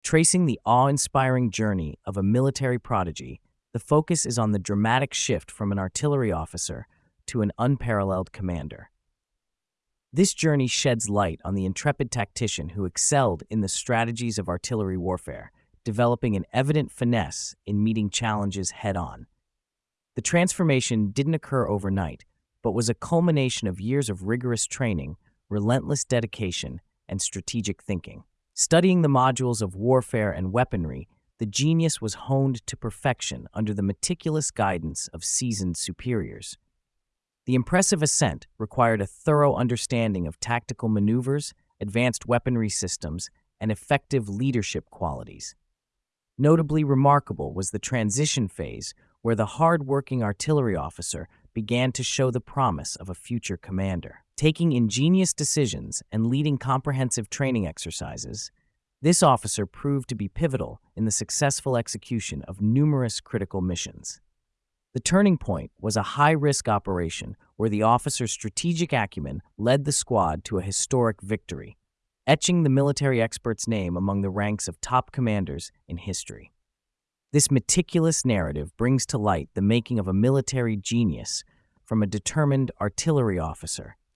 Tracing the awe-inspiring journey of a military prodigy, the focus is on the dramatic shift from an artillery officer to an unparalleled commander. This journey sheds light on the intrepid tactician who excelled in the strategies of artillery warfare, developing an evident finesse in meeting challenges head-on. The transformation didn't occur overnight, but was a culmination of years of rigorous training, relentless dedication, and strategic thinking. Studying the modules of warfare and weaponry, the genius was honed to perfection under the meticulous guidance of seasoned superiors. The impressive ascent required a thorough understanding of tactical maneuvers, advanced weaponry systems, and effective leadership qualities. Notably remarkable was the transition phase, where the hard-working artillery officer began to show the promise of a future commander. Taking ingenious decisions and leading comprehensive training exercises, this officer proved to be pivotal in the successful execution of numerous critical missions. The turning point was a high-risk operation where the officer's strategic acumen led the squad to a historic victory, etching the military expert's name among the ranks of top commanders in history. This meticulous narrative brings to light the making of a military genius from a determined artillery officer